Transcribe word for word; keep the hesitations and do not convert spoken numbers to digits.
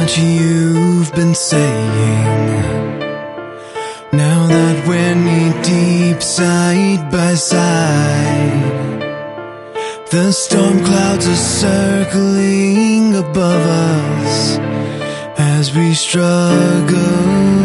what you've been saying. Now that we're knee deep side by side, the storm clouds are circling above us as we struggle